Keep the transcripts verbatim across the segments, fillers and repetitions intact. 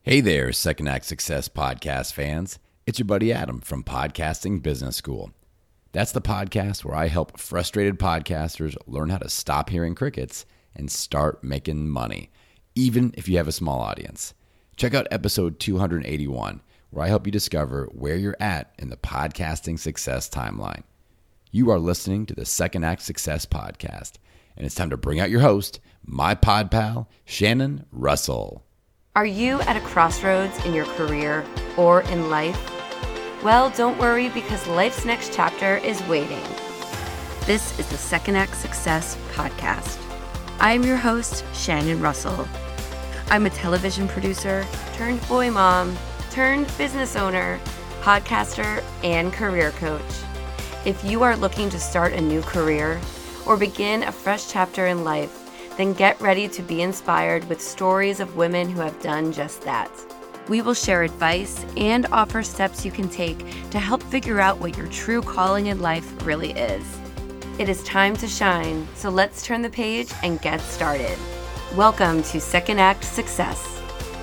Hey there, Second Act Success podcast fans. It's your buddy Adam from Podcasting Business School. That's the podcast where I help frustrated podcasters learn how to stop hearing crickets and start making money, even if you have a small audience. Check out episode two eighty-one, where I help you discover where you're at in the podcasting success timeline. You are listening to the Second Act Success podcast, and it's time to bring out your host, my pod pal, Shannon Russell. Are you at a crossroads in your career or in life? Well, don't worry, because life's next chapter is waiting. This is the Second Act Success podcast. I am your host, Shannon Russell. I'm a television producer, turned boy mom, turned business owner, podcaster, and career coach. If you are looking to start a new career or begin a fresh chapter in life, then get ready to be inspired with stories of women who have done just that. We will share advice and offer steps you can take to help figure out what your true calling in life really is. It is time to shine, so let's turn the page and get started. Welcome to Second Act Success.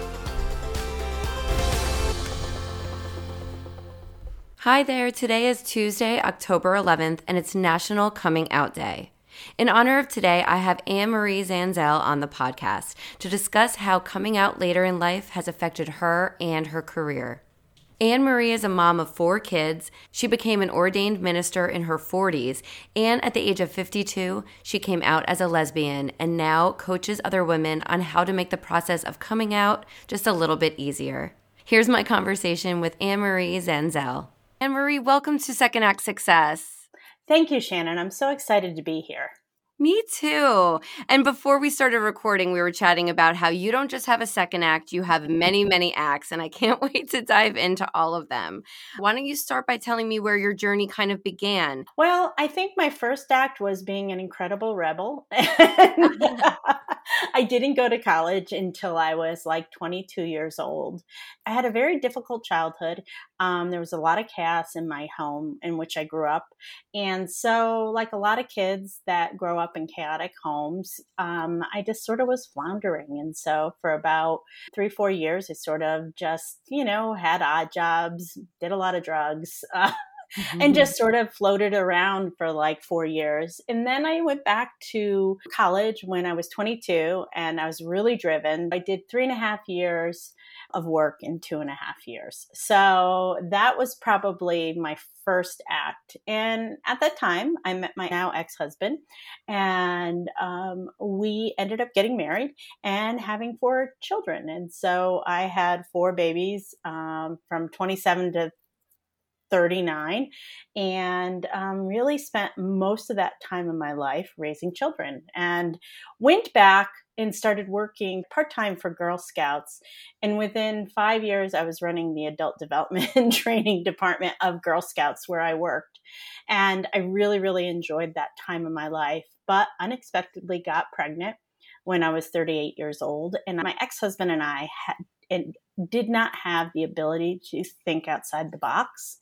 Hi there, today is Tuesday, October eleventh, and it's National Coming Out Day. In honor of today, I have Anne-Marie Zanzel on the podcast to discuss how coming out later in life has affected her and her career. Anne-Marie is a mom of four kids. She became an ordained minister in her forties, and at the age of fifty-two, she came out as a lesbian and now coaches other women on how to make the process of coming out just a little bit easier. Here's my conversation with Anne-Marie Zanzel. Anne-Marie, welcome to Second Act Success. Thank you, Shannon. I'm so excited to be here. Me too. And before we started recording, we were chatting about how you don't just have a second act, you have many, many acts, and I can't wait to dive into all of them. Why don't you start by telling me where your journey kind of began? Well, I think my first act was being an incredible rebel. I didn't go to college until I was like twenty-two years old. I had a very difficult childhood. Um, there was a lot of chaos in my home in which I grew up. And so, like a lot of kids that grow up in chaotic homes, um, I just sort of was floundering. And so for about three, four years, I sort of just, you know, had odd jobs, did a lot of drugs, uh, Mm-hmm. and just sort of floated around for like four years. And then I went back to college when I was twenty-two and I was really driven. I did three and a half years of work in two and a half years. So that was probably my first act. And at that time, I met my now ex-husband, and um, we ended up getting married and having four children. And so I had four babies um, from twenty-seven to thirty-nine, and um, really spent most of that time in my life raising children, and went back and started working part-time for Girl Scouts. And within five years, I was running the adult development and training department of Girl Scouts where I worked. And I really, really enjoyed that time of my life, but unexpectedly got pregnant when I was thirty-eight years old. And my ex-husband and I had and did not have the ability to think outside the box.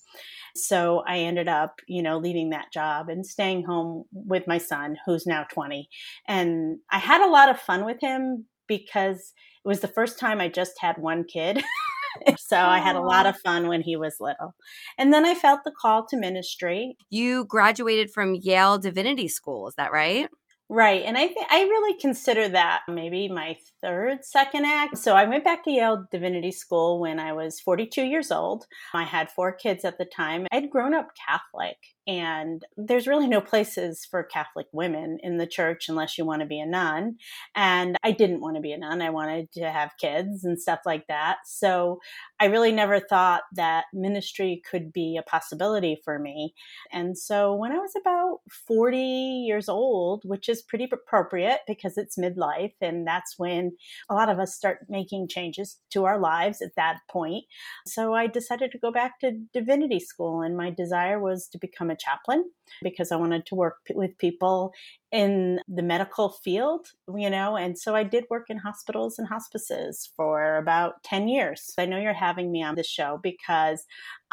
So I ended up, you know, leaving that job and staying home with my son, who's now twenty. And I had a lot of fun with him because it was the first time I just had one kid. So I had a lot of fun when he was little. And then I felt the call to ministry. You graduated from Yale Divinity School, is that right? Right. And I think I really consider that maybe my third second act. So I went back to Yale Divinity School when I was forty-two years old. I had four kids at the time. I'd grown up Catholic, and there's really no places for Catholic women in the church unless you want to be a nun. And I didn't want to be a nun. I wanted to have kids and stuff like that. So I really never thought that ministry could be a possibility for me. And so when I was about forty years old, which is pretty appropriate because it's midlife, and that's when a lot of us start making changes to our lives at that point. So I decided to go back to divinity school, and my desire was to become a chaplain because I wanted to work p- with people in the medical field, you know, and so I did work in hospitals and hospices for about ten years. I know you're having me on this show because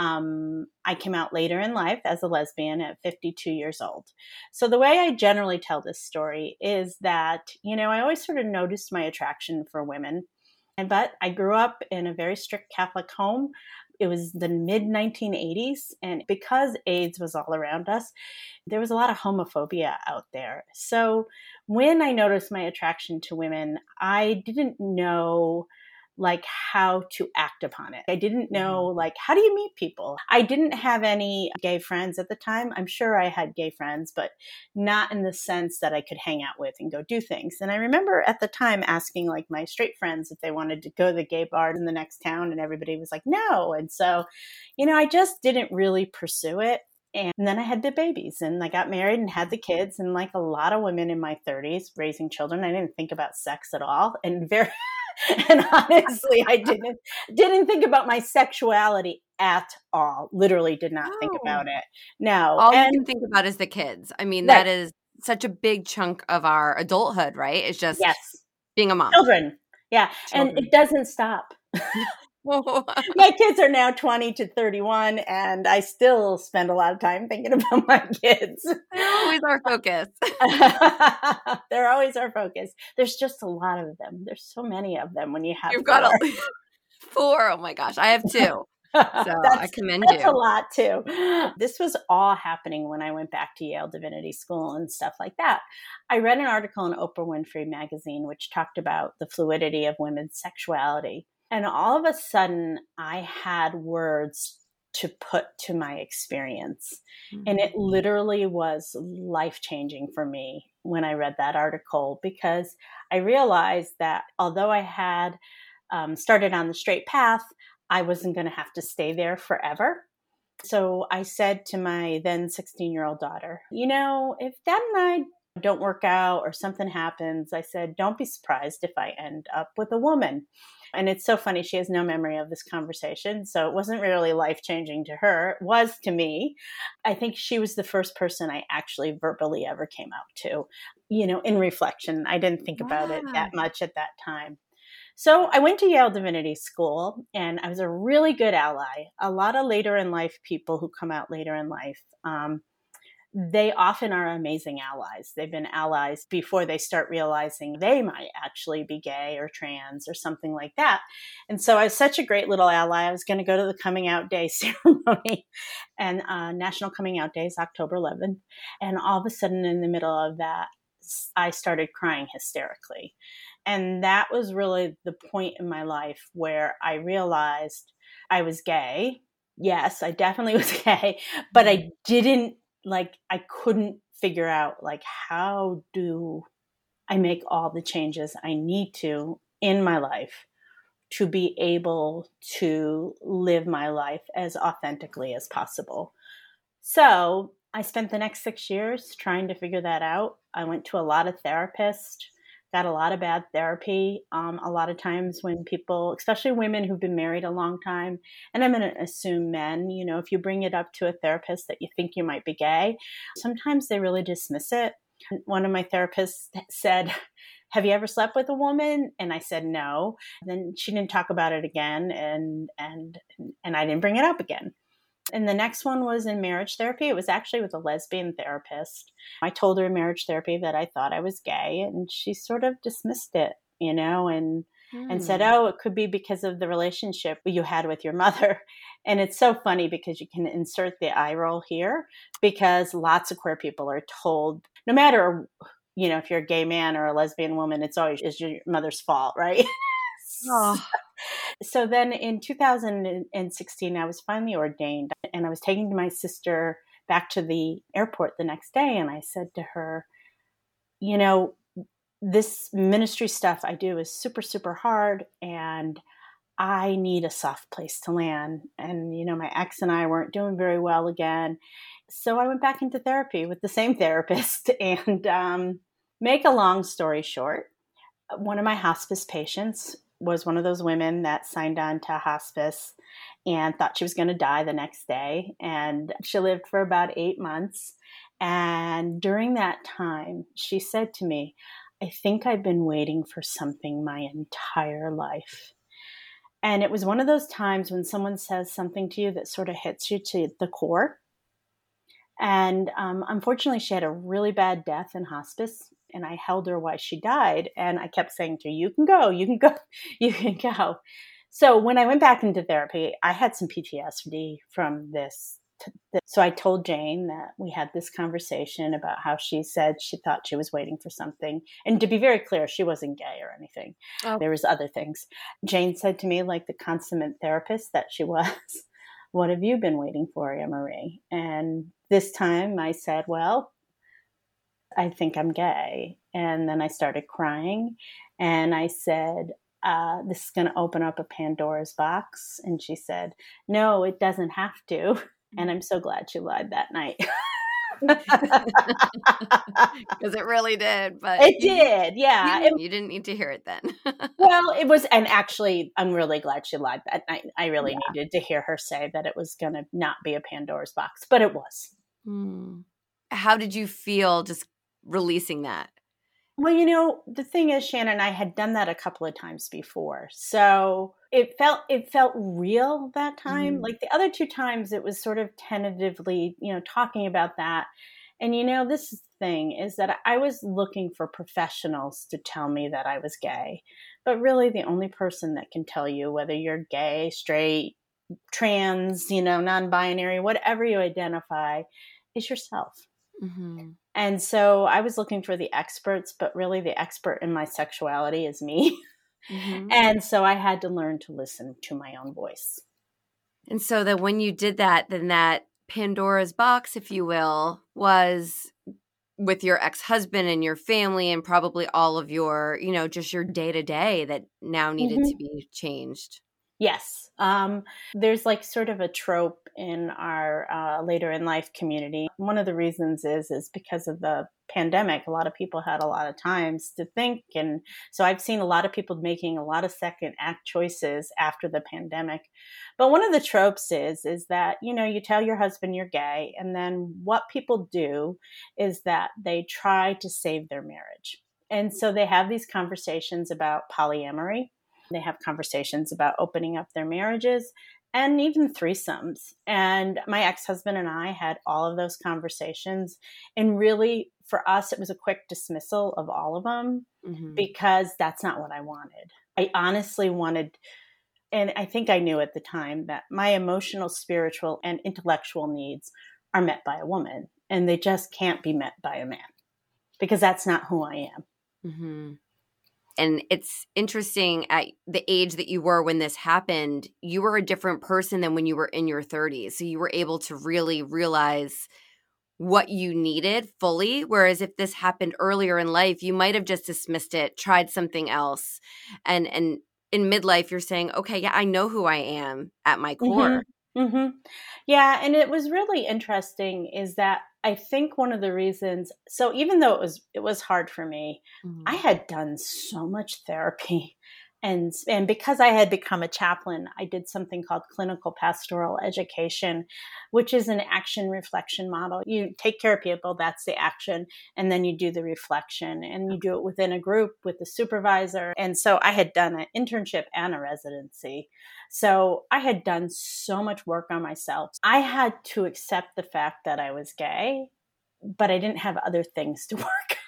um, I came out later in life as a lesbian at fifty-two years old. So the way I generally tell this story is that, you know, I always sort of noticed my attraction for women. And but I grew up in a very strict Catholic home. It was the mid nineteen eighties. And because AIDS was all around us, there was a lot of homophobia out there. So when I noticed my attraction to women, I didn't know like how to act upon it. I didn't know like, how do you meet people? I didn't have any gay friends at the time. I'm sure I had gay friends, but not in the sense that I could hang out with and go do things. And I remember at the time asking like my straight friends if they wanted to go to the gay bar in the next town, and everybody was like, no. And so, you know, I just didn't really pursue it. And then I had the babies and I got married and had the kids. And like a lot of women in my thirties raising children, I didn't think about sex at all. And very, and honestly, I didn't, didn't think about my sexuality at all. Literally did not No. think about it. No. All and, you can think about is the kids. I mean, right. that is such a big chunk of our adulthood, right? It's just yes. being a mom. Children. Yeah. Children. And it doesn't stop. My kids are now twenty to thirty-one, and I still spend a lot of time thinking about my kids. They're always our focus. They're always our focus. There's just a lot of them. There's so many of them when you have You've four. got a, four. Oh my gosh. I have two. So I commend that's you. a lot too. This was all happening when I went back to Yale Divinity School and stuff like that. I read an article in Oprah Winfrey magazine, which talked about the fluidity of women's sexuality. And all of a sudden, I had words to put to my experience. Mm-hmm. And it literally was life-changing for me when I read that article, because I realized that although I had um, started on the straight path, I wasn't going to have to stay there forever. So I said to my then sixteen-year-old daughter, you know, if Dad and I don't work out or something happens, I said, don't be surprised if I end up with a woman. And it's so funny. She has no memory of this conversation. So it wasn't really life-changing to her. It was to me. I think she was the first person I actually verbally ever came out to, you know, in reflection. I didn't think wow. about it that much at that time. So I went to Yale Divinity School, and I was a really good ally. A lot of later in life people who come out later in life, um, they often are amazing allies. They've been allies before they start realizing they might actually be gay or trans or something like that. And so I was such a great little ally. I was going to go to the coming out day ceremony, and uh, National Coming Out Day is October eleventh. And all of a sudden in the middle of that, I started crying hysterically. And that was really the point in my life where I realized I was gay. Yes, I definitely was gay, but I didn't like, I couldn't figure out like, how do I make all the changes I need to in my life to be able to live my life as authentically as possible. So I spent the next six years trying to figure that out. I went to a lot of therapists, got a lot of bad therapy. Um, a lot of times when people, especially women who've been married a long time, and I'm going to assume men, you know, if you bring it up to a therapist that you think you might be gay, sometimes they really dismiss it. One of my therapists said, have you ever slept with a woman? And I said, no. And then she didn't talk about it again. And, and, and I didn't bring it up again. And the next one was in marriage therapy. It was actually with a lesbian therapist. I told her in marriage therapy that I thought I was gay, and she sort of dismissed it, you know, and mm. and said, oh, it could be because of the relationship you had with your mother. And it's so funny because you can insert the eye roll here, because lots of queer people are told, no matter, you know, if you're a gay man or a lesbian woman, it's always is your mother's fault, right? Oh. So then in two thousand sixteen, I was finally ordained, and I was taking my sister back to the airport the next day. And I said to her, you know, this ministry stuff I do is super, super hard, and I need a soft place to land. And, you know, my ex and I weren't doing very well again. So I went back into therapy with the same therapist. And um, make a long story short, one of my hospice patients was one of those women that signed on to hospice and thought she was going to die the next day. And she lived for about eight months. And during that time, she said to me, I think I've been waiting for something my entire life. And it was one of those times when someone says something to you that sort of hits you to the core. And um, unfortunately, she had a really bad death in hospice. and I held her while she died. And I kept saying to her, you can go, you can go, you can go. So when I went back into therapy, I had some P T S D from this. So I told Jane that we had this conversation about how she said she thought she was waiting for something. And to be very clear, she wasn't gay or anything. Oh. There was other things. Jane said to me, like the consummate therapist that she was, what have you been waiting for, Anne-Marie? And this time I said, well, I think I'm gay. And then I started crying and I said, uh, this is going to open up a Pandora's box. And she said, no, it doesn't have to. And I'm so glad she lied that night. Because it really did. But it did, yeah. You, you didn't need to hear it then. Well, it was, and actually, I'm really glad she lied that night. I really yeah. needed to hear her say that it was going to not be a Pandora's box, but it was. Hmm. How did you feel just releasing that? Well, you know, the thing is, Shannon, I had done that a couple of times before. So it felt it felt real that time. Mm. Like the other two times, it was sort of tentatively, you know, talking about that. And, you know, this thing is that I was looking for professionals to tell me that I was gay. But really, the only person that can tell you whether you're gay, straight, trans, you know, non-binary, whatever you identify, is yourself. Mm-hmm. And so I was looking for the experts, but really the expert in my sexuality is me. Mm-hmm. And so I had to learn to listen to my own voice. And so that when you did that, then that Pandora's box, if you will, was with your ex-husband and your family and probably all of your, you know, just your day-to-day that now needed mm-hmm. to be changed. Yes. Um, there's like sort of a trope in our uh, later in life community. One of the reasons is, is because of the pandemic, a lot of people had a lot of times to think. And so I've seen a lot of people making a lot of second act choices after the pandemic. But one of the tropes is, is that, you know, you tell your husband you're gay. And then what people do is that they try to save their marriage. And so they have these conversations about polyamory. They have conversations about opening up their marriages and even threesomes. And my ex-husband and I had all of those conversations. And really, for us, it was a quick dismissal of all of them mm-hmm. because that's not what I wanted. I honestly wanted, and I think I knew at the time, that my emotional, spiritual, and intellectual needs are met by a woman. And they just can't be met by a man because that's not who I am. Mm-hmm. And it's interesting at the age that you were when this happened, you were a different person than when you were in your thirties. So you were able to really realize what you needed fully. Whereas if this happened earlier in life, you might have just dismissed it, tried something else. And, and in midlife, you're saying, okay, yeah, I know who I am at my core. Mm-hmm. Mm-hmm. Yeah. And it was really interesting is that I think one of the reasons, so even though it was it was hard for me, mm-hmm. I had done so much therapy. And, and because I had become a chaplain, I did something called clinical pastoral education, which is an action reflection model. You take care of people, that's the action, and then you do the reflection. And you do it within a group with the supervisor. And so I had done an internship and a residency. So I had done so much work on myself. I had to accept the fact that I was gay, but I didn't have other things to work.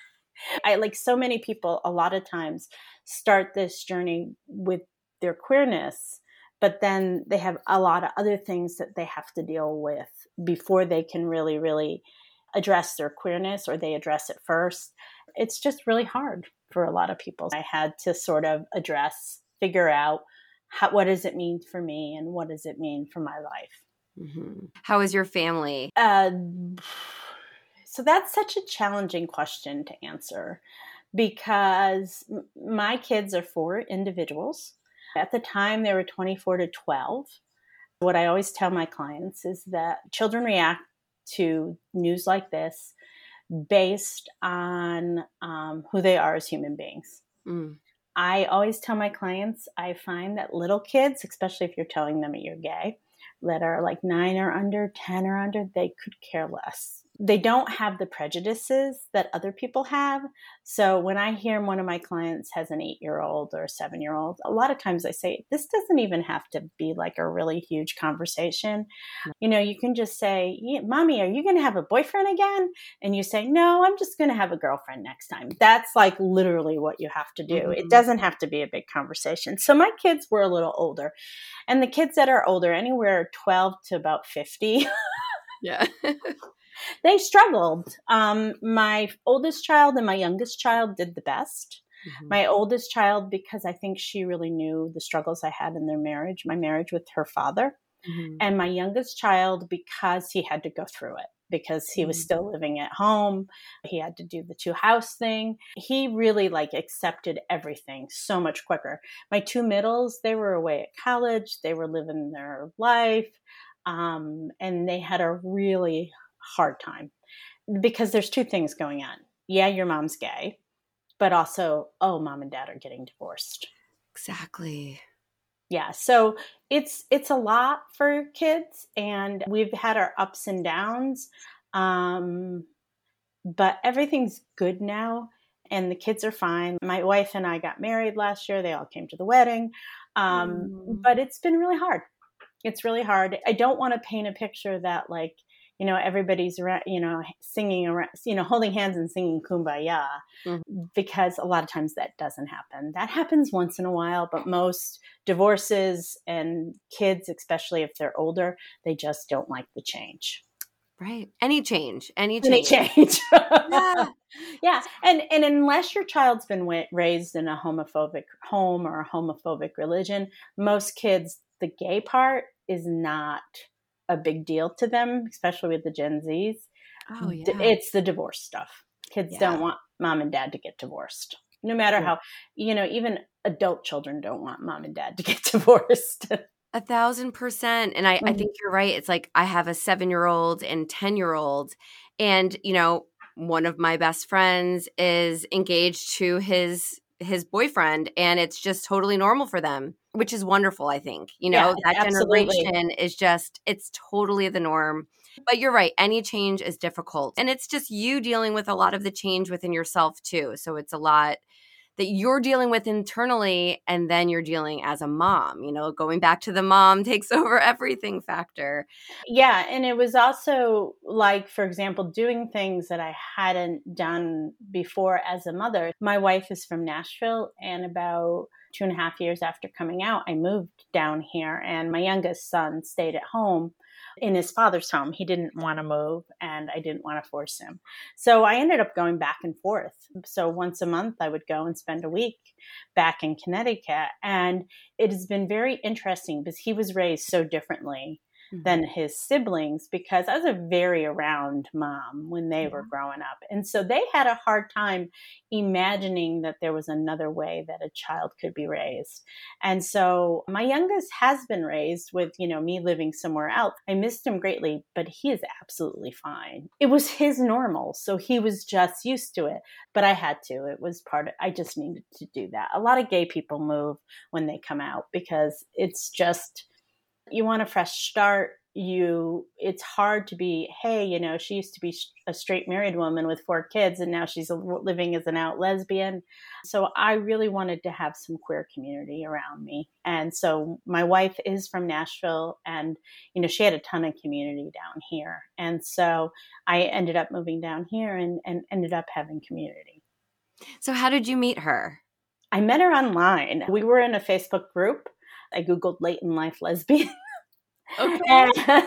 I, like so many people, a lot of times start this journey with their queerness, but then they have a lot of other things that they have to deal with before they can really, really address their queerness, or they address it first. It's just really hard for a lot of people. I had to sort of address, figure out how, what does it mean for me and what does it mean for my life. Mm-hmm. How is your family? Uh, so that's such a challenging question to answer because m- my kids are four individuals. At the time, they were twenty-four to twelve. What I always tell my clients is that children react to news like this based on um, who they are as human beings. Mm. I always tell my clients, I find that little kids, especially if you're telling them that you're gay, that are like nine or under, ten or under, they could care less. they don't have the prejudices that other people have. So when I hear one of my clients has an eight-year-old or a seven-year-old, a lot of times I say, this doesn't even have to be like a really huge conversation. You know, you can just say, yeah, Mommy, are you going to have a boyfriend again? And you say, no, I'm just going to have a girlfriend next time. That's like literally what you have to do. Mm-hmm. It doesn't have to be a big conversation. So my kids were a little older, and the kids that are older, anywhere twelve to about fifty. Yeah. They struggled. Um, my oldest child and my youngest child did the best. Mm-hmm. My oldest child, because I think she really knew the struggles I had in their marriage, my marriage with her father. Mm-hmm. And my youngest child, because he had to go through it, because he was still living at home. He had to do the two house thing. He really like accepted everything so much quicker. My two middles, they were away at college. They were living their life. Um, and they had a really hard time because there's two things going on. Yeah, your mom's gay, but also, oh, mom and dad are getting divorced. Exactly. Yeah. So it's, it's a lot for kids, and we've had our ups and downs. Um, but everything's good now, and the kids are fine. My wife and I got married last year. They all came to the wedding. Um, mm. But it's been really hard. It's really hard. I don't want to paint a picture that like, you know, everybody's, you know, singing around, you know, holding hands and singing Kumbaya, mm-hmm. because a lot of times that doesn't happen. That happens once in a while, but most divorces and kids, especially if they're older, they just don't like the change. Right. Any change, any change. Any change. Yeah. Yeah. And, and unless your child's been wa- raised in a homophobic home or a homophobic religion, most kids, the gay part is not a big deal to them, especially with the Gen Zs. Oh, yeah. It's the divorce stuff. Kids yeah. don't want mom and dad to get divorced. No matter yeah. how, you know, even adult children don't want mom and dad to get divorced. A thousand percent. And I, mm-hmm. I think you're right. It's like I have a seven-year-old and ten-year-old. And, you know, one of my best friends is engaged to his his boyfriend, and it's just totally normal for them, which is wonderful, I think. You know, yeah, that absolutely. Generation is just, it's totally the norm. But you're right. Any change is difficult. And it's just you dealing with a lot of the change within yourself too. So it's a lot that you're dealing with internally, and then you're dealing as a mom, you know, going back to the mom takes over everything factor. Yeah. And it was also like, for example, doing things that I hadn't done before as a mother. My wife is from Nashville, and about two and a half years after coming out, I moved down here, and my youngest son stayed at home in his father's home. He didn't want to move, and I didn't want to force him. So I ended up going back and forth. So once a month I would go and spend a week back in Connecticut. And it has been very interesting because he was raised so differently mm-hmm. than his siblings, because I was a very around mom when they mm-hmm. were growing up. And so they had a hard time imagining that there was another way that a child could be raised. And so my youngest has been raised with, you know, me living somewhere else. I missed him greatly, but he is absolutely fine. It was his normal. So he was just used to it, but I had to, it was part of, I just needed to do that. A lot of gay people move when they come out because it's just, you want a fresh start. You, it's hard to be, hey, you know, she used to be a straight married woman with four kids, and now she's living as an out lesbian. So I really wanted to have some queer community around me. And so my wife is from Nashville, and, you know, she had a ton of community down here. And so I ended up moving down here and, and ended up having community. So how did you meet her? I met her online. We were in a Facebook group. I Googled late in life lesbian. Okay. And,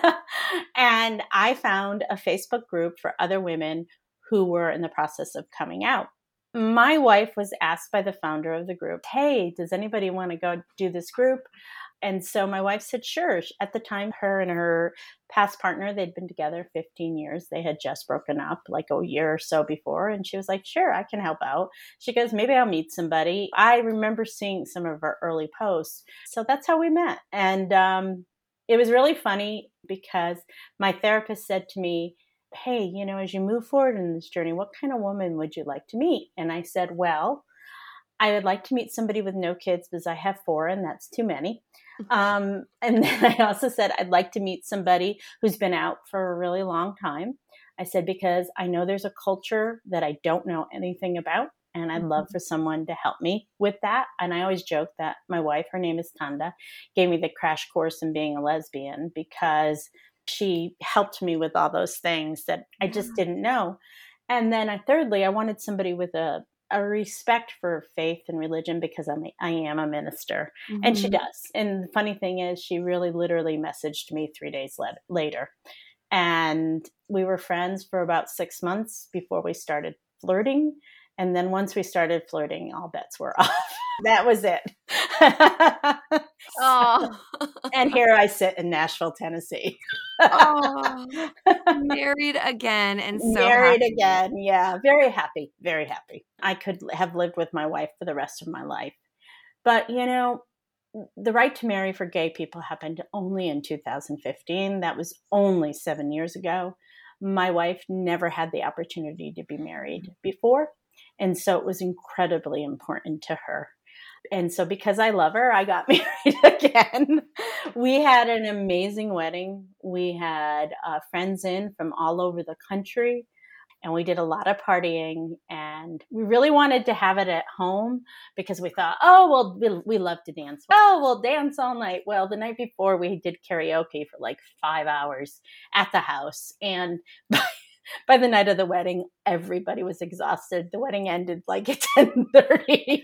and I found a Facebook group for other women who were in the process of coming out. My wife was asked by the founder of the group, hey, does anybody want to go do this group? And so my wife said, sure. At the time, her and her past partner, they'd been together fifteen years. They had just broken up like a year or so before. And she was like, sure, I can help out. She goes, maybe I'll meet somebody. I remember seeing some of her early posts. So that's how we met. And um, it was really funny because my therapist said to me, hey, you know, as you move forward in this journey, what kind of woman would you like to meet? And I said, well, I would like to meet somebody with no kids because I have four, and that's too many. Um, and then I also said, I'd like to meet somebody who's been out for a really long time. I said, because I know there's a culture that I don't know anything about. And I'd love for someone to help me with that. And I always joke that my wife, her name is Tanda, gave me the crash course in being a lesbian because she helped me with all those things that I just didn't know. And then I, thirdly, I wanted somebody with a, a respect for faith and religion because I'm a, I am a minister. Mm-hmm. And she does. And the funny thing is, she really literally messaged me three days let, later. And we were friends for about six months before we started flirting. And then once we started flirting, all bets were off. That was it. Oh. And here I sit in Nashville, Tennessee. Oh, married again and so married happy. again. Yeah, very happy, very happy. I could have lived with my wife for the rest of my life. But, you know, the right to marry for gay people happened only in two thousand fifteen. That was only seven years ago. My wife never had the opportunity to be married before. And so it was incredibly important to her. And so because I love her, I got married again. We had an amazing wedding. We had uh, friends in from all over the country. And we did a lot of partying. And we really wanted to have it at home because we thought, oh, well, we, we love to dance. Oh, we'll dance all night. Well, the night before we did karaoke for like five hours at the house. And by By the night of the wedding, everybody was exhausted. The wedding ended like at ten thirty.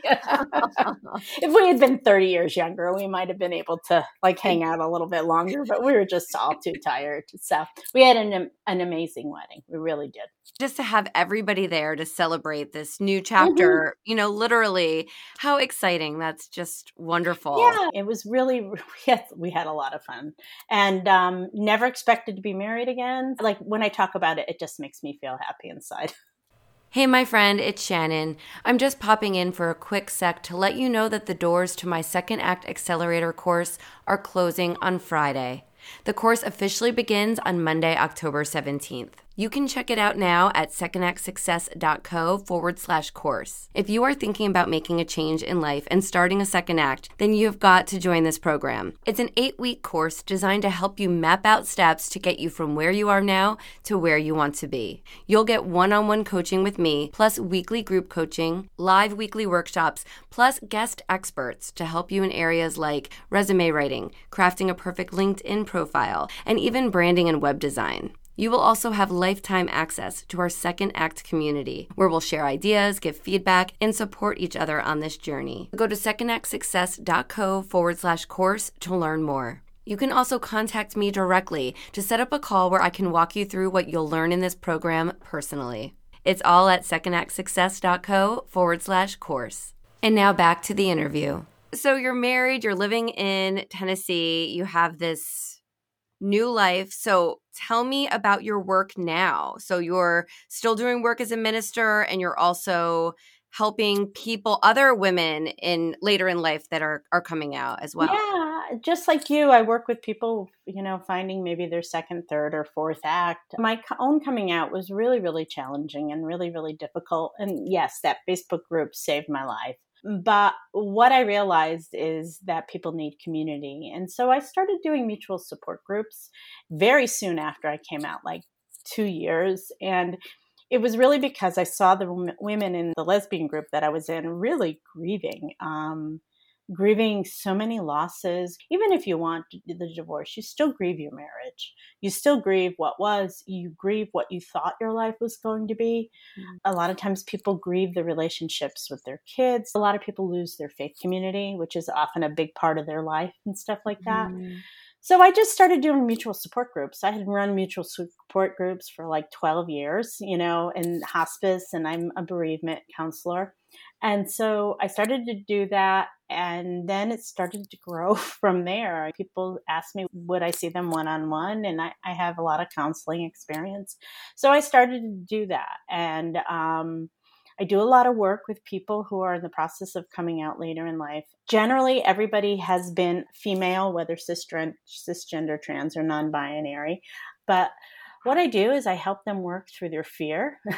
If we had been thirty years younger, we might have been able to like hang out a little bit longer, but we were just all too tired. So we had an an amazing wedding. We really did. Just to have everybody there to celebrate this new chapter, mm-hmm. you know, literally, how exciting. That's just wonderful. Yeah, it was really, we had, we had a lot of fun and um, never expected to be married again. Like when I talk about it, it just makes me feel happy inside. Hey, my friend, it's Shannon. I'm just popping in for a quick sec to let you know that the doors to my Second Act Accelerator course are closing on Friday. The course officially begins on Monday, October seventeenth. You can check it out now at secondactsuccess.co forward slash course. If you are thinking about making a change in life and starting a second act, then you've got to join this program. It's an eight-week course designed to help you map out steps to get you from where you are now to where you want to be. You'll get one-on-one coaching with me, plus weekly group coaching, live weekly workshops, plus guest experts to help you in areas like resume writing, crafting a perfect LinkedIn profile, and even branding and web design. You will also have lifetime access to our Second Act community, where we'll share ideas, give feedback, and support each other on this journey. Go to secondactsuccess.co forward slash course to learn more. You can also contact me directly to set up a call where I can walk you through what you'll learn in this program personally. It's all at secondactsuccess.co forward slash course. And now back to the interview. So you're married, you're living in Tennessee, you have this new life. So tell me about your work now. So you're still doing work as a minister and you're also helping people, other women in later in life that are, are coming out as well. Yeah, just like you, I work with people, you know, finding maybe their second, third, or fourth act. My own coming out was really, really challenging and really, really difficult. And yes, that Facebook group saved my life. But what I realized is that people need community. And so I started doing mutual support groups very soon after I came out, like two years. And it was really because I saw the w- women in the lesbian group that I was in really grieving, um, grieving so many losses. Even if you want the divorce, you still grieve your marriage. You still grieve what was. You grieve what you thought your life was going to be. Mm. A lot of times people grieve the relationships with their kids. A lot of people lose their faith community, which is often a big part of their life and stuff like that. Mm. So I just started doing mutual support groups. I had run mutual support groups for like twelve years, you know, in hospice, and I'm a bereavement counselor. And so I started to do that. And then it started to grow from there. People ask me, would I see them one-on-one? And I, I have a lot of counseling experience. So I started to do that. And um, I do a lot of work with people who are in the process of coming out later in life. Generally, everybody has been female, whether cisgender, cisgender, trans, or non-binary. But what I do is I help them work through their fear.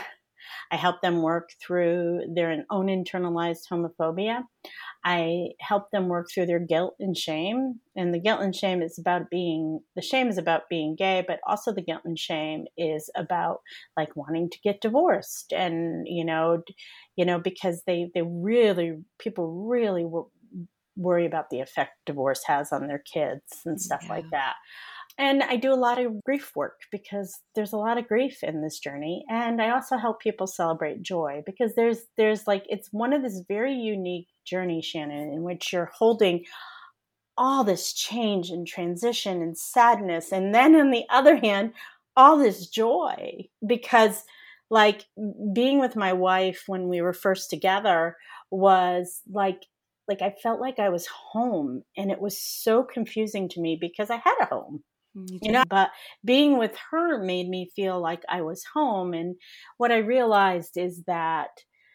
I help them work through their own internalized homophobia. I help them work through their guilt and shame. And the guilt and shame is about being, the shame is about being gay, but also the guilt and shame is about like wanting to get divorced. And, you know, you know, because they, they really, people really wor- worry about the effect divorce has on their kids and stuff Yeah. like that. And I do a lot of grief work because there's a lot of grief in this journey. And I also help people celebrate joy because there's, there's like, it's one of this very unique journey, Shannon, in which you're holding all this change and transition and sadness. And then on the other hand, all this joy, because like being with my wife when we were first together was like, like I felt like I was home, and it was so confusing to me because I had a home. You know, but being with her made me feel like I was home. And what I realized is that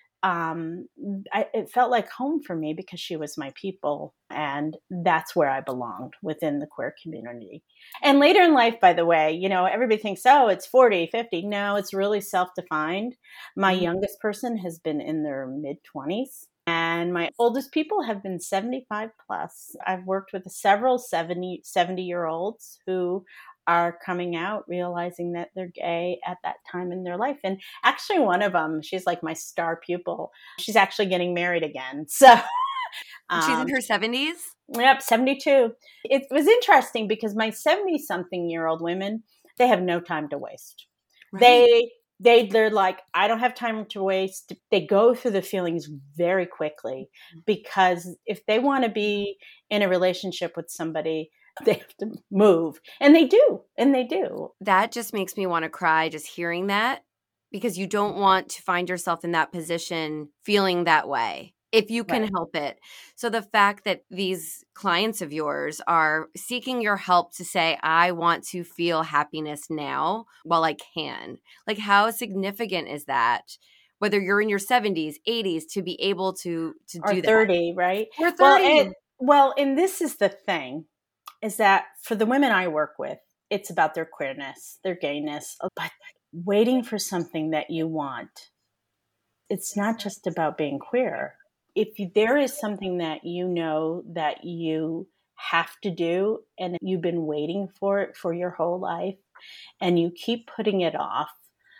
um, I, it felt like home for me because she was my people. And that's where I belonged within the queer community. And later in life, by the way, you know, everybody thinks, oh, it's forty, fifty. No, it's really self-defined. My mm-hmm. youngest person has been in their mid twenties. And my oldest people have been seventy-five plus. I've worked with several seventy, seventy-year-olds who are coming out, realizing that they're gay at that time in their life. And actually one of them, she's like my star pupil. She's actually getting married again. So um, she's in her seventies? Yep, seventy-two. It was interesting because my seventy-something-year-old women, they have no time to waste. Right. They... They, they're like, I don't have time to waste. They go through the feelings very quickly because if they want to be in a relationship with somebody, they have to move. And they do. And they do. That just makes me want to cry just hearing that, because you don't want to find yourself in that position feeling that way if you can right. help it. So the fact that these clients of yours are seeking your help to say, I want to feel happiness now while I can. Like, how significant is that? Whether you're in your seventies, eighties, to be able to, to or do that. thirty, right? Or thirty. Well, it, well, and this is the thing, is that for the women I work with, it's about their queerness, their gayness, but waiting for something that you want. It's not just about being queer. If there is something that you know that you have to do and you've been waiting for it for your whole life and you keep putting it off,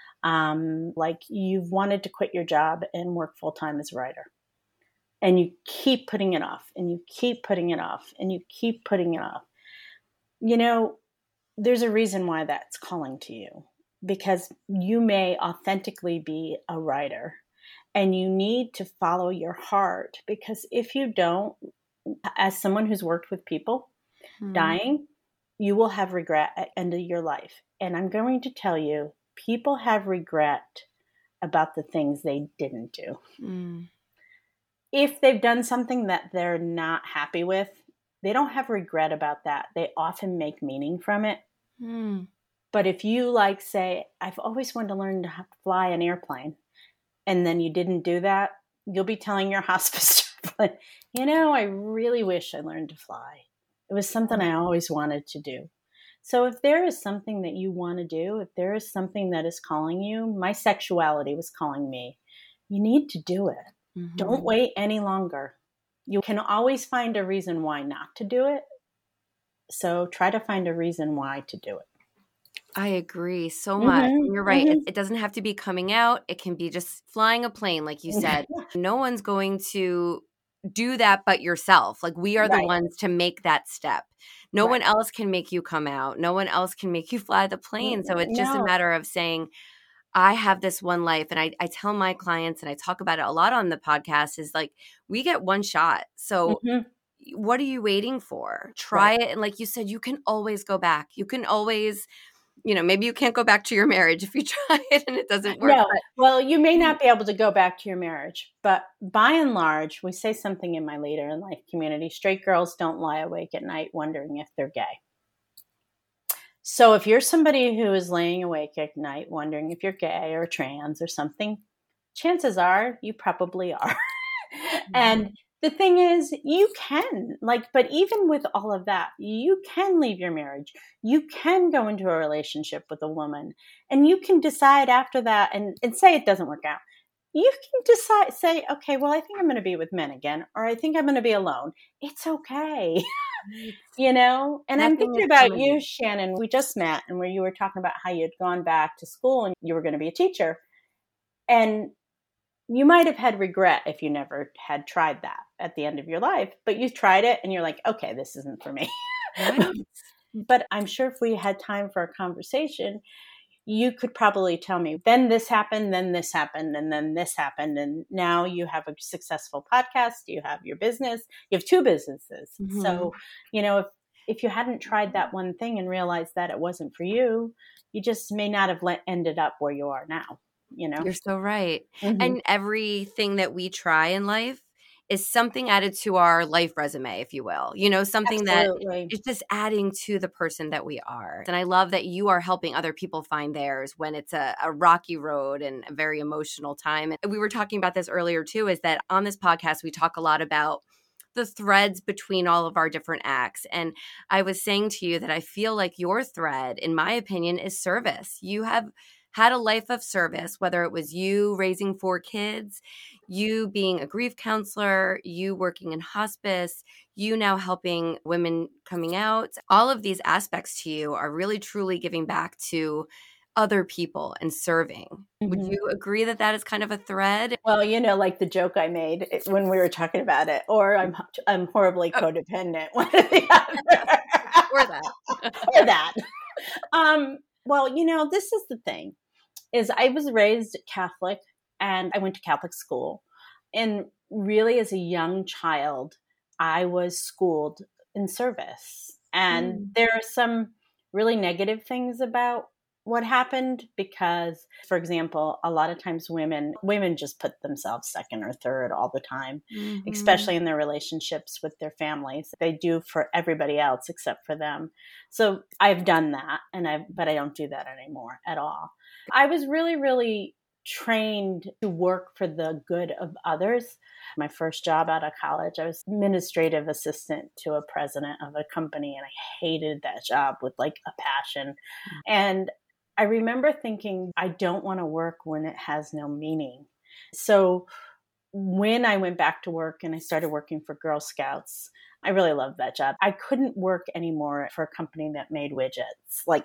um, like you've wanted to quit your job and work full-time as a writer, and you keep putting it off and you keep putting it off and you keep putting it off, you know, there's a reason why that's calling to you, because you may authentically be a writer. And you need to follow your heart, because if you don't, as someone who's worked with people mm-hmm. dying, you will have regret at the end of your life. And I'm going to tell you, people have regret about the things they didn't do. Mm. If they've done something that they're not happy with, they don't have regret about that. They often make meaning from it. Mm. But if you like say, I've always wanted to learn to fly an airplane, and then you didn't do that, you'll be telling your hospice chaplain, you know, I really wish I learned to fly. It was something I always wanted to do. So if there is something that you want to do, if there is something that is calling you, my sexuality was calling me, you need to do it. Mm-hmm. Don't wait any longer. You can always find a reason why not to do it. So try to find a reason why to do it. I agree so much. Mm-hmm. You're right. Mm-hmm. It, it doesn't have to be coming out. It can be just flying a plane, like you said. No one's going to do that but yourself. Like, we are right. the ones to make that step. No right. one else can make you come out. No one else can make you fly the plane. So it's just no. a matter of saying, I have this one life. And I, I tell my clients, and I talk about it a lot on the podcast, is like, we get one shot. So mm-hmm. what are you waiting for? Try right. it. And like you said, you can always go back. You can always... You know, maybe you can't go back to your marriage if you try it and it doesn't work. No, well, you may not be able to go back to your marriage, but by and large, we say something in my later in life community, straight girls don't lie awake at night wondering if they're gay. So if you're somebody who is laying awake at night wondering if you're gay or trans or something, chances are you probably are. Mm-hmm. And the thing is, you can, like, but even with all of that, you can leave your marriage. You can go into a relationship with a woman, and you can decide after that and, and say it doesn't work out. You can decide, say, okay, well, I think I'm going to be with men again, or I think I'm going to be alone. It's okay. You know? And Nothing I'm thinking is about permanent. you, Shannon. We just met, and where you were talking about how you'd gone back to school and you were going to be a teacher. And you might have had regret if you never had tried that at the end of your life, but you tried it and you're like, okay, this isn't for me. Right. But I'm sure if we had time for a conversation, you could probably tell me, then this happened, then this happened, and then this happened. And now you have a successful podcast, you have your business, you have two businesses. Mhm. So, you know, if, if you hadn't tried that one thing and realized that it wasn't for you, you just may not have let, ended up where you are now. You know, You're so right. Mhm. And everything that we try in life is something added to our life resume, if you will. You know, something Absolutely. that is just adding to the person that we are. And I love that you are helping other people find theirs when it's a, a rocky road and a very emotional time. And we were talking about this earlier too, is that on this podcast, we talk a lot about the threads between all of our different acts. And I was saying to you that I feel like your thread, in my opinion, is service. You have had a life of service, whether it was you raising four kids, you being a grief counselor, you working in hospice, you now helping women coming out. All of these aspects to you are really truly giving back to other people and serving. Would Mhm. you agree that that is kind of a thread? Well, you know, like the joke I made it- when we were talking about it, or I'm I'm horribly Oh. codependent, one or the other, Or that. or that. Um, well, you know, this is the thing: is I was raised Catholic, and I went to Catholic school, and really, as a young child, I was schooled in service, and Mm. there are some really negative things about what happened because, for example, a lot of times women women just put themselves second or third all the time, Mhm. especially in their relationships with their families. They do for everybody else except for them. So I've done that, and I but I don't do that anymore at all. I was really, really trained to work for the good of others. My first job out of college, I was administrative assistant to a president of a company, and I hated that job with like a passion. And I remember thinking, I don't want to work when it has no meaning. So when I went back to work and I started working for Girl Scouts, I really loved that job. I couldn't work anymore for a company that made widgets. Like,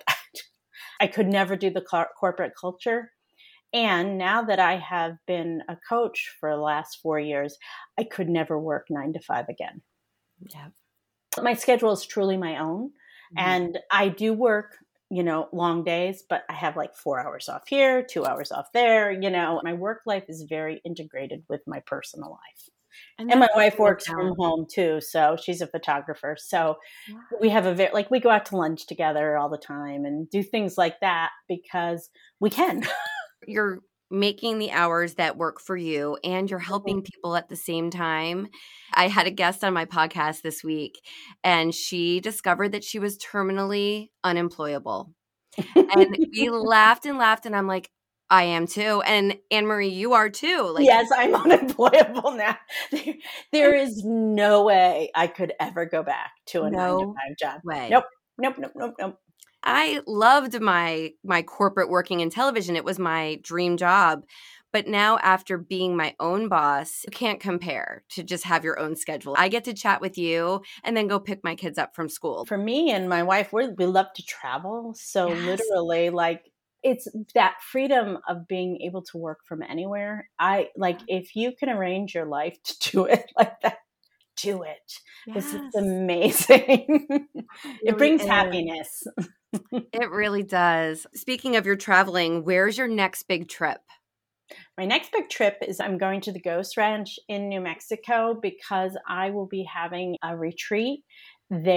I could never do the cor- corporate culture. And now that I have been a coach for the last four years, I could never work nine to five again. Yeah. My schedule is truly my own. Mhm. And I do work, you know, long days, but I have like four hours off here, two hours off there. You know, my work life is very integrated with my personal life. And my that's wife what works it's from about. home too. So she's a photographer. So Yeah. we have a very, like, we go out to lunch together all the time and do things like that because we can. You're making the hours that work for you and you're helping people at the same time. I had a guest on my podcast this week and she discovered that she was terminally unemployable. And we laughed and laughed and I'm like, I am too. And Anne-Marie, you are too. Like, Yes, I'm unemployable now. There, there is no way I could ever go back to a nine to No five job. way. Nope, nope, nope, nope, nope. I loved my my corporate working in television. It was my dream job. But now after being my own boss, you can't compare to just have your own schedule. I get to chat with you and then go pick my kids up from school. For me and my wife, we're, we love to travel. So Yes. literally, like, it's that freedom of being able to work from anywhere. I like, if you can arrange your life to do it like that, do it. This is Yes. amazing. It really brings is. happiness. It really does. Speaking of your traveling, where's your next big trip? My next big trip is I'm going to the Ghost Ranch in New Mexico because I will be having a retreat there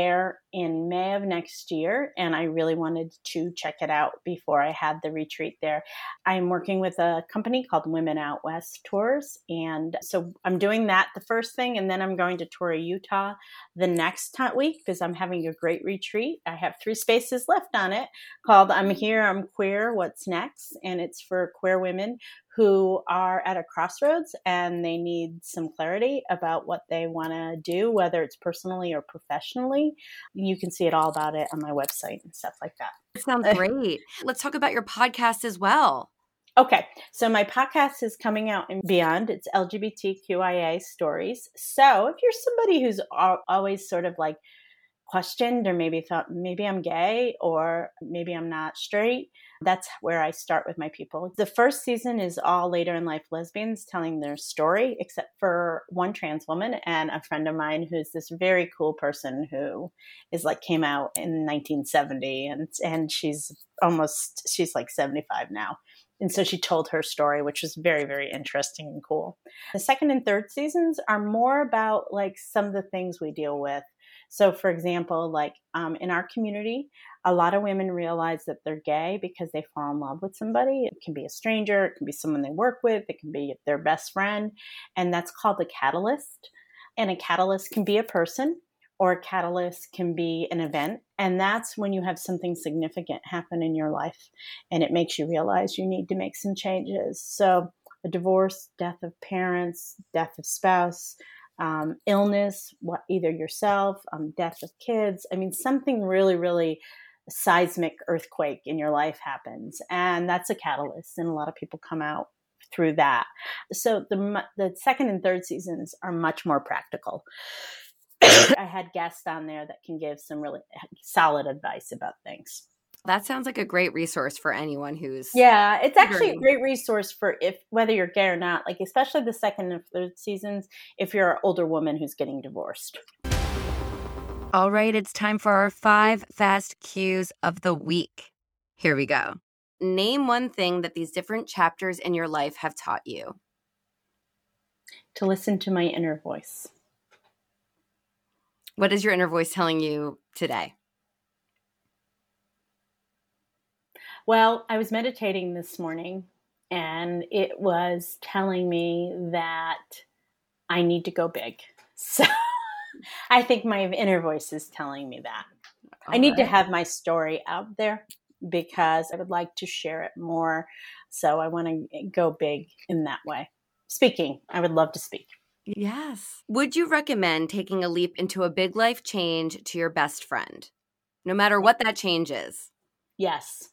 in May of next year, and I really wanted to check it out before I had the retreat there. I'm working with a company called Women Out West Tours, and so I'm doing that the first thing, and then I'm going to tour Utah the next t- week because I'm having a great retreat. I have three spaces left on it called I'm Here, I'm Queer, What's Next? And it's for queer women who are at a crossroads and they need some clarity about what they want to do, whether it's personally or professionally. You can see it all about it on my website and stuff like that. That sounds great. Let's talk about your podcast as well. Okay, so my podcast is coming out and beyond. It's L G B T Q I A stories. So if you're somebody who's al- always sort of like questioned or maybe thought maybe I'm gay or maybe I'm not straight, that's where I start with my people. The first season is all later in life lesbians telling their story, except for one trans woman and a friend of mine who's this very cool person who is like came out in nineteen seventy and and she's almost she's like seventy-five now. And so she told her story, which was very, very interesting and cool. The second and third seasons are more about like some of the things we deal with. So, for example, like um, in our community, a lot of women realize that they're gay because they fall in love with somebody. It can be a stranger, it can be someone they work with, it can be their best friend, and that's called a catalyst. And a catalyst can be a person, or a catalyst can be an event. And that's when you have something significant happen in your life and it makes you realize you need to make some changes. So a divorce, death of parents, death of spouse, um, illness, what, either yourself, um, death of kids. I mean, something really, really seismic earthquake in your life happens. And that's a catalyst. And a lot of people come out through that. So the the second and third seasons are much more practical. I had guests on there that can give some really solid advice about things. That sounds like a great resource for anyone who's yeah it's actually a great resource for if whether you're gay or not, like especially the second and third seasons if you're an older woman who's getting divorced. All right, it's time for our five fast cues of the week. Here we go. Name one thing that these different chapters in your life have taught you. To listen to my inner voice. What is your inner voice telling you today? Well, I was meditating this morning and it was telling me that I need to go big. So I think my inner voice is telling me that. All I need right. to have my story out there because I would like to share it more. So I want to go big in that way. Speaking, I would love to speak. Yes. Would you recommend taking a leap into a big life change to your best friend, no matter what that change is? Yes.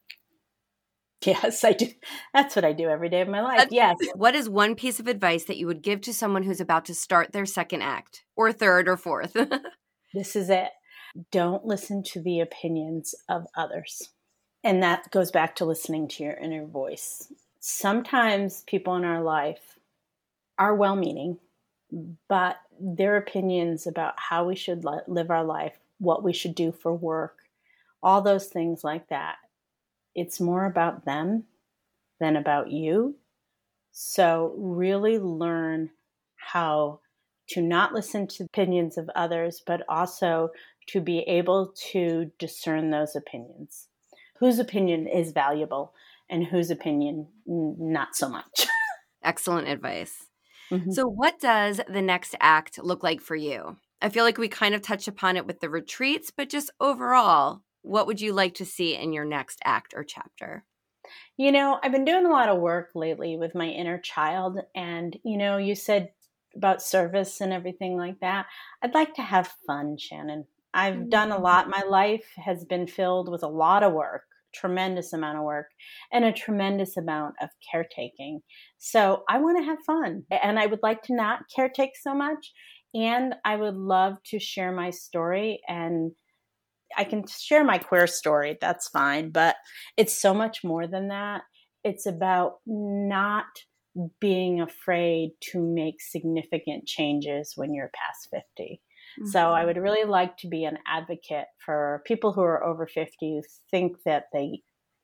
Yes, I do. That's what I do every day of my life. Yes. What is one piece of advice that you would give to someone who's about to start their second act or third or fourth? This is it. Don't listen to the opinions of others. And that goes back to listening to your inner voice. Sometimes people in our life are well-meaning, but their opinions about how we should live our life, what we should do for work, all those things like that, it's more about them than about you. So really learn how to not listen to opinions of others, but also to be able to discern those opinions. Whose opinion is valuable and whose opinion not so much. Excellent advice. Mm-hmm. So what does the next act look like for you? I feel like we kind of touched upon it with the retreats, but just overall, what would you like to see in your next act or chapter? You know, I've been doing a lot of work lately with my inner child. And, you know, you said about service and everything like that. I'd like to have fun, Shannon. I've mm-hmm. done a lot. My life has been filled with a lot of work, tremendous amount of work, and a tremendous amount of caretaking. So I want to have fun. And I would like to not caretake so much. And I would love to share my story, and I can share my queer story. That's fine. But it's so much more than that. It's about not being afraid to make significant changes when you're past fifty. Mm-hmm. So I would really like to be an advocate for people who are over fifty who think that they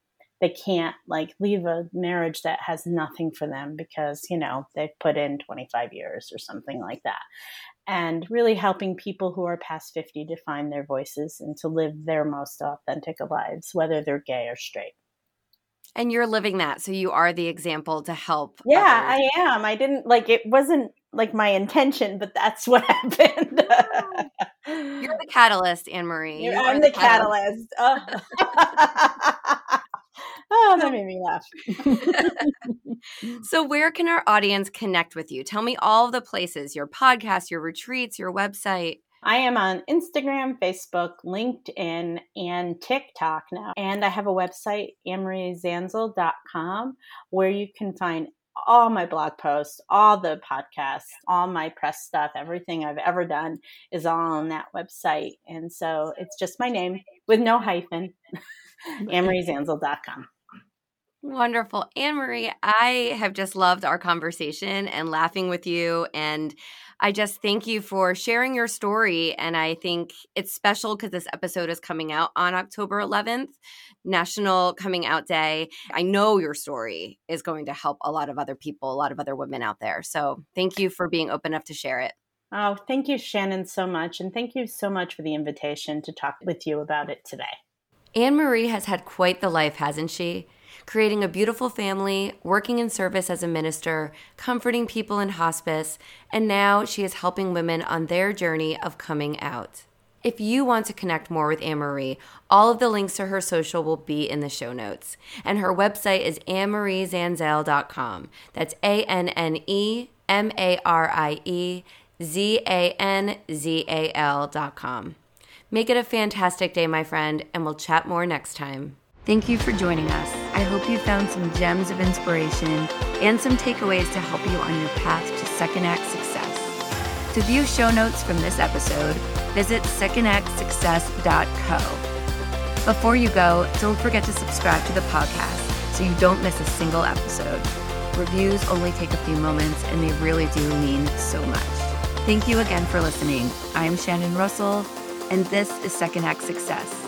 they can't like leave a marriage that has nothing for them because, you know, they've put in twenty-five years or something like that. And really helping people who are past fifty to find their voices and to live their most authentic lives, whether they're gay or straight. And you're living that. So you are the example to help. Yeah, others. I am. I didn't like, it wasn't like my intention, but that's what happened. You're the catalyst, Anne-Marie. You I'm the, the catalyst. catalyst. Oh. Oh, that made me laugh. So where can our audience connect with you? Tell me all of the places, your podcast, your retreats, your website. I am on Instagram, Facebook, LinkedIn, and TikTok now. And I have a website, anne marie zanzel dot com, where you can find all my blog posts, all the podcasts, all my press stuff, everything I've ever done is all on that website. And so it's just my name with no hyphen, anne marie zanzel dot com. Wonderful. Anne-Marie, I have just loved our conversation and laughing with you. And I just thank you for sharing your story. And I think it's special because this episode is coming out on October eleventh, National Coming Out Day. I know your story is going to help a lot of other people, a lot of other women out there. So thank you for being open enough to share it. Oh, thank you, Shannon, so much. And thank you so much for the invitation to talk with you about it today. Anne-Marie has had quite the life, hasn't she? Creating a beautiful family, working in service as a minister, comforting people in hospice, and now she is helping women on their journey of coming out. If you want to connect more with Anne-Marie, all of the links to her social will be in the show notes. And her website is anne marie zanzel dot com. That's A N N E M A R I E Z A N Z A L dot com. Make it a fantastic day, my friend, and we'll chat more next time. Thank you for joining us. I hope you found some gems of inspiration and some takeaways to help you on your path to Second Act success. To view show notes from this episode, visit second act success dot co. Before you go, don't forget to subscribe to the podcast so you don't miss a single episode. Reviews only take a few moments, and they really do mean so much. Thank you again for listening. I'm Shannon Russell, and this is Second Act Success.